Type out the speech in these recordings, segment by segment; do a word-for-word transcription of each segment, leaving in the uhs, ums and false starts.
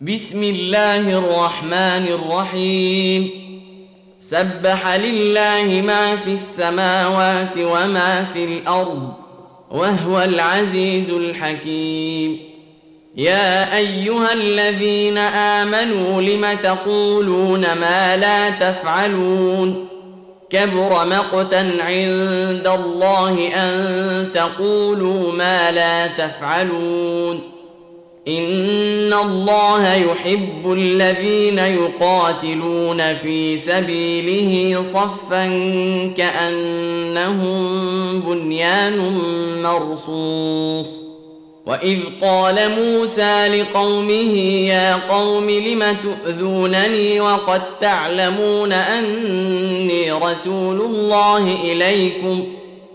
بسم الله الرحمن الرحيم. سبح لله ما في السماوات وما في الأرض وهو العزيز الحكيم. يا أيها الذين آمنوا لم تقولون ما لا تفعلون كبر مقتا عند الله أن تقولوا ما لا تفعلون إن الله يحب الذين يقاتلون في سبيله صفا كأنهم بنيان مرصوص. وإذ قال موسى لقومه يا قوم لم تؤذونني وقد تعلمون أني رسول الله إليكم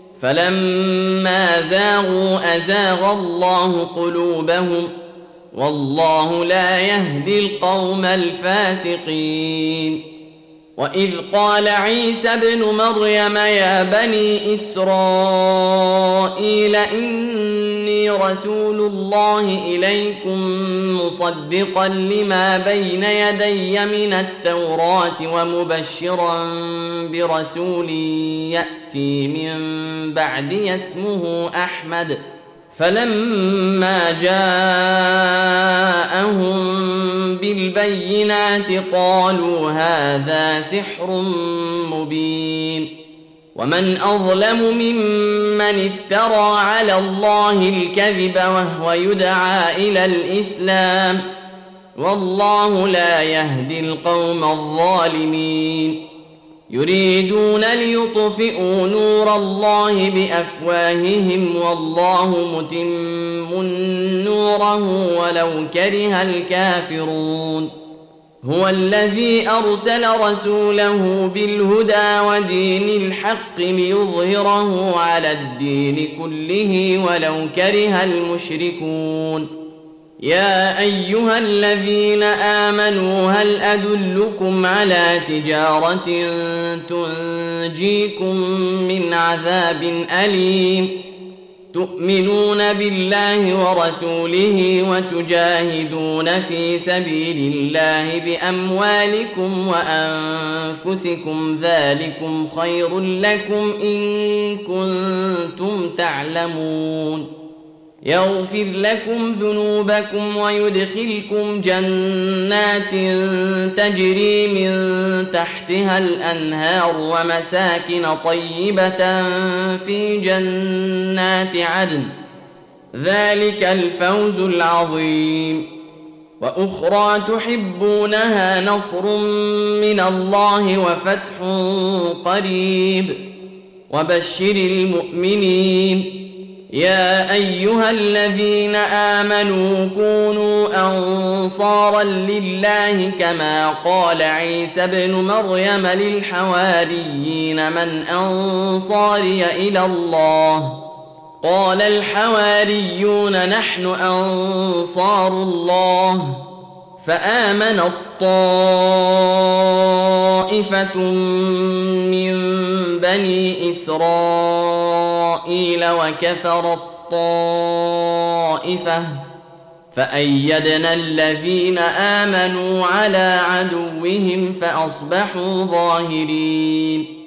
فلما زاغوا أزاغ الله قلوبهم والله لا يهدي القوم الفاسقين. وإذ قال عيسى ابن مريم يا بني إسرائيل إني رسول الله إليكم مصدقا لما بين يدي من التوراة ومبشرا برسول يأتي من بعدي اسمه أحمد. فلما جاءهم بالبينات قالوا هذا سحر مبين. ومن أظلم ممن افترى على الله الكذب وهو يدعى إلى الإسلام والله لا يهدي القوم الظالمين. يريدون ليطفئوا نور الله بأفواههم والله متم نوره ولو كره الكافرون. هو الذي أرسل رسوله بالهدى ودين الحق ليظهره على الدين كله ولو كره المشركون. يا أيها الذين آمنوا هل أدلكم على تجارة تنجيكم من عذاب أليم تؤمنون بالله ورسوله وتجاهدون في سبيل الله بأموالكم وأنفسكم ذلكم خير لكم إن كنتم تعلمون. يغفر لكم ذنوبكم ويدخلكم جنات تجري من تحتها الأنهار ومساكن طيبة في جنات عدن ذلك الفوز العظيم. وأخرى تحبونها نصر من الله وفتح قريب وبشر المؤمنين. يا أيها الذين آمنوا كونوا أنصارا لله كما قال عيسى ابن مريم للحواريين من أنصاري إلى الله قال الحواريون نحن أنصار الله فآمن الطائفة من بني إسرائيل وكفر الطائفة فأيدنا الذين آمنوا على عدوهم فأصبحوا ظاهرين.